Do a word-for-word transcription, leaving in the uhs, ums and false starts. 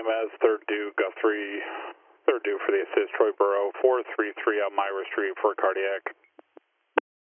as third due, Guthrie, third due for the assist, Troy Burrow, four three three on Myra Street for cardiac.